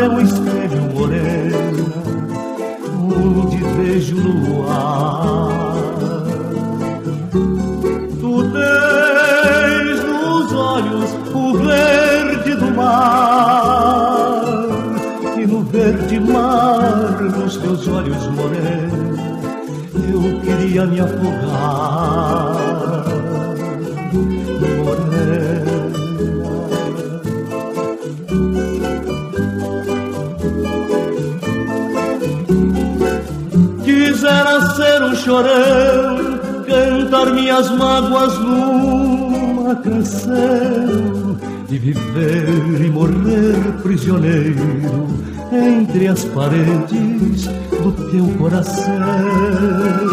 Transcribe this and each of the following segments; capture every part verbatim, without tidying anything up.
é um espelho morena, onde vejo o luar. Tu tens nos olhos o verde do mar, e no verde mar dos teus olhos morenos eu queria me afogar. Morena, quisera ser um chorão, cantar minhas mágoas numa canção, e viver e morrer prisioneiro entre as paredes do teu coração.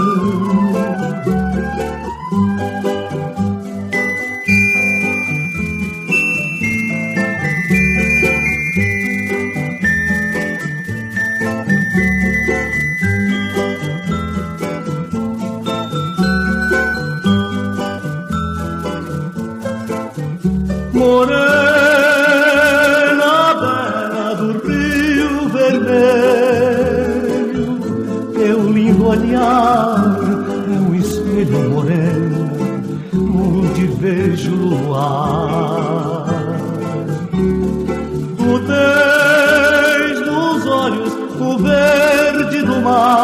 Morena, beira do Rio Vermelho, teu lindo olhar é um espelho moreno, onde vejo o luar. Tu tens nos olhos o verde do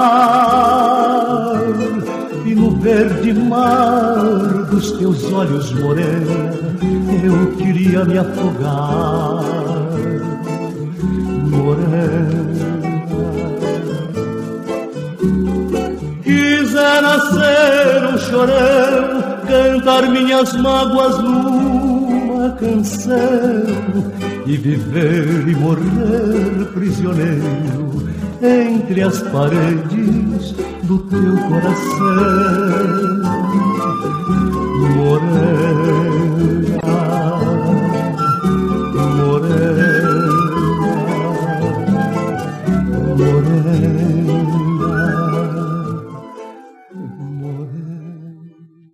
mar, e no verde mar dos teus olhos morenos eu queria me afogar. Morena, quisera ser um chorão, cantar minhas mágoas numa canção, e viver e morrer prisioneiro entre as paredes do teu coração. Morena,